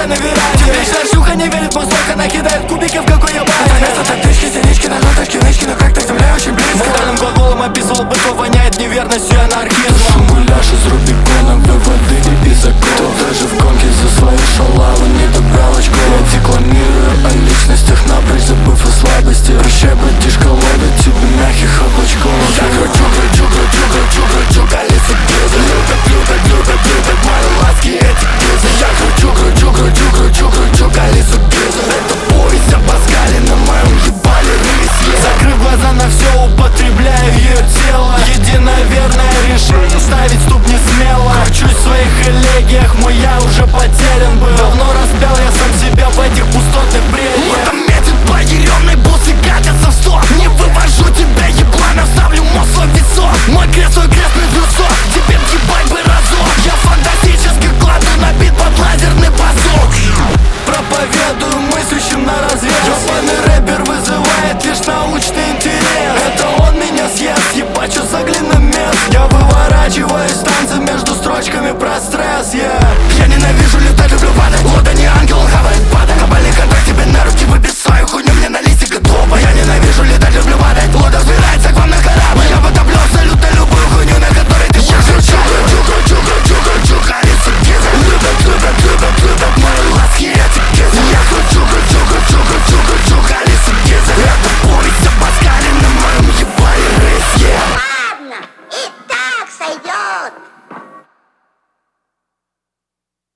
на веранде. Темничная шлюха не верит в мой сок, она кидает кубики в какой я банде. Вместо тактички, синички, ножовочки, нычки, но как-то земля очень близко. Моральным глаголом описывал бытов, воняет неверностью и анархизмом. Гуляш из руби